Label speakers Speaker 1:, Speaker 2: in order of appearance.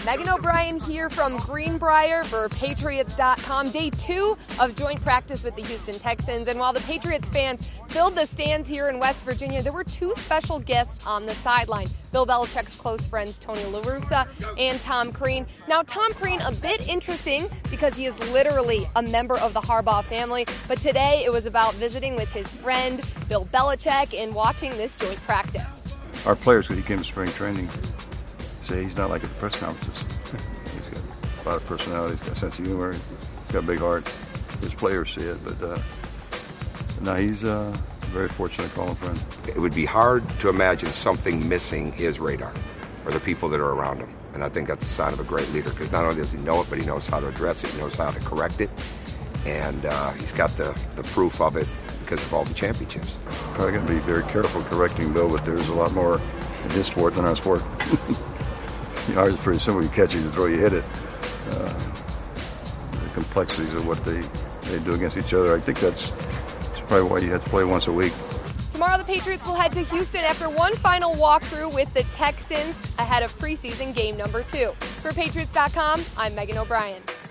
Speaker 1: Megan O'Brien here from Greenbrier for Patriots.com. Day 2 of joint practice with the Houston Texans. And while the Patriots fans filled the stands here in West Virginia, there were 2 special guests on the sideline. Bill Belichick's close friends Tony La Russa and Tom Crean. Now, Tom Crean, a bit interesting because he is literally a member of the Harbaugh family. But today it was about visiting with his friend Bill Belichick and watching this joint practice.
Speaker 2: Our players, when he came to spring training, say he's not like at the press conferences. He's got a lot of personality, he's got a sense of humor, he's got a big heart. His players see it, but no, he's very fortunate to call him friend.
Speaker 3: It would be hard to imagine something missing his radar or the people that are around him. And I think that's a sign of a great leader, because not only does he know it, but he knows how to address it, he knows how to correct it. And he's got the proof of it because of all the championships.
Speaker 2: Probably going to be very careful correcting Bill, but there's a lot more in his sport than our sport. Ours is pretty simple. You catch it, you throw, you hit it. The complexities of what they do against each other, I think that's probably why you have to play once a week.
Speaker 1: Tomorrow the Patriots will head to Houston after one final walkthrough with the Texans ahead of preseason game number 2. For Patriots.com, I'm Megan O'Brien.